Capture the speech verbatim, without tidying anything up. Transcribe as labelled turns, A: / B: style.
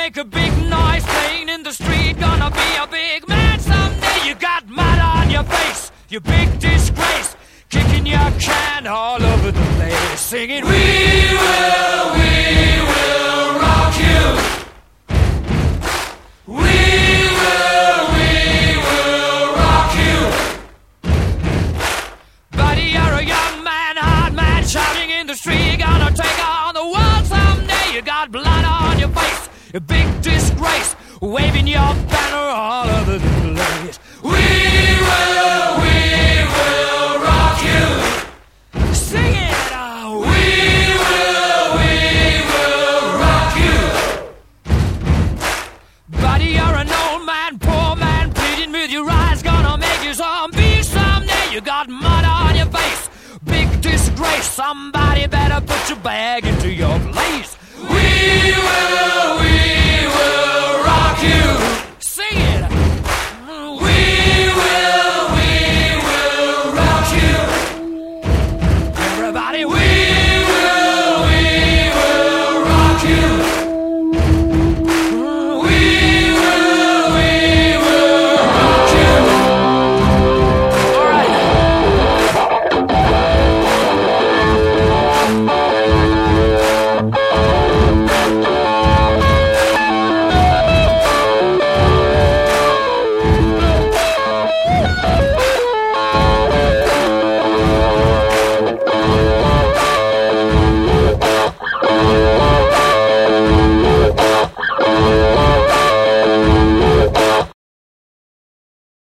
A: make a big noise playing in the street. Gonna be a big man someday. You got mud on your face, you big disgrace. Kicking your can all over the place, singing, we will, we will rock you. We will, we will rock you. Buddy, you're a young man, hard man, shouting in the street. Gonna take on the world someday. You got blood on your face, a big disgrace, waving your banner all over the place. We will, we will rock you. Sing it, oh. We will, we will rock you. Buddy, you're an old man, poor man, pleading with your eyes. Gonna make you zombie someday. You got mud on your face, big disgrace. Somebody better put your bag into your place. We will, we will